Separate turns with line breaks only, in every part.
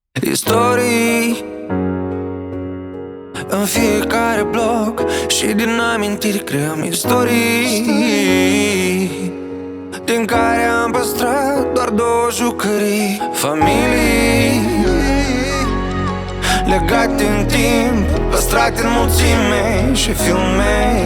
Istorii în fiecare bloc și din amintiri creăm istorii din care am păstrat doar două jucării. Familii legate în timp, păstrate în mulțime și filme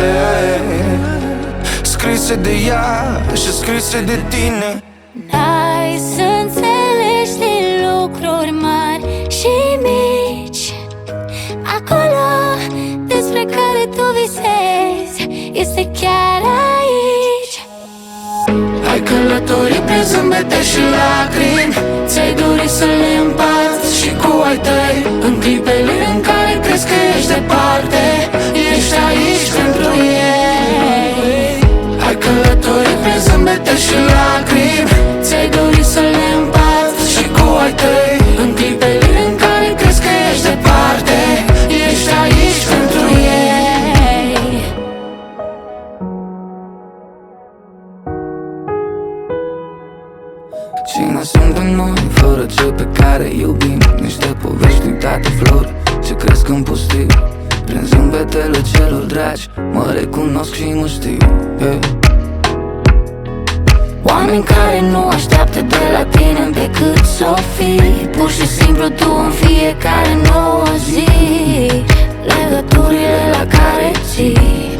scrise de ea și scrise de tine.
Hai să înțelegi din lucruri mari și mici, acolo despre care tu visezi este chiar aici.
Ai călătorit prin zâmbete și lacrimi, ți-ai dorit să le împarți și cu ai tăi. În clipele în care crezi că ești departe, ești aici pentru ei. Ai călătorit prin zâmbete și lacrimi, ți-ai dorit să le împarți și cu ai tăi. În clipele în care crezi că ești departe, ești aici pentru ei. Cine suntem noi, fără cei pe care iubim? Niște povești uitate, flori ce cresc în pustiu. Prin zâmbetele celor dragi mă recunosc și mă știu, yeah.
Oameni care nu așteaptă de la tine decât să o fii pur și simplu tu în fiecare nouă zi. Legăturile la care ții.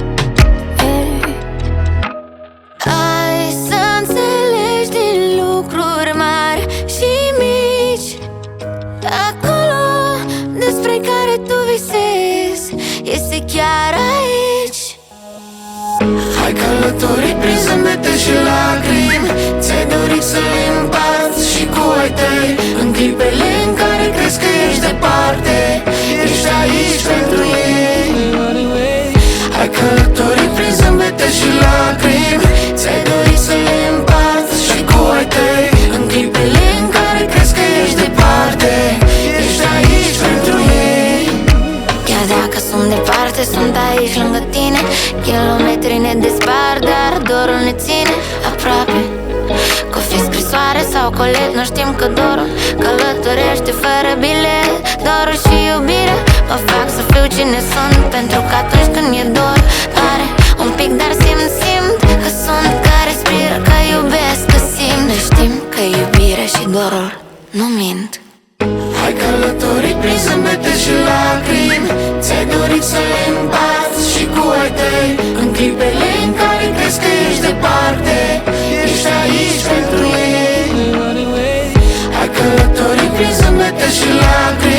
Hai să înțelegi din lucruri mari și mici, acolo despre care tu visezi este chiar aici.
Ai călătorit prin zâmbete și lacrimi, ți-ai dorit să le împarți și cu ai tăi. În clipele în care crezi că ești departe, ești aici pentru ei. Ai călătorit prin zâmbete și lacrimi, ți-ai dorit să le împarți și cu ai tăi. În clipele în care crezi că ești departe, ești aici pentru ei.
Chiar dacă sunt departe, sunt aici lângă tine. Kilometri ne despart, dar dorul ne ține aproape. Că fi scrisoare sau colet, nu știm că dorul călătorește fără bilet. Dorul și iubirea mă fac să fiu cine sunt, pentru că atunci când mi-e dor doare un pic, dar simt că sunt, că respiră, că iubesc, că simt. Noi știm că iubirea și dorul nu mint.
Ai călătorit prin zâmbete și lacrimi, ți-ai dorit să le împarți și cu ai tăi. În clipele în care crezi că ești departe, ești aici pentru ei. Ai călătorit prin zâmbete și lacrimi,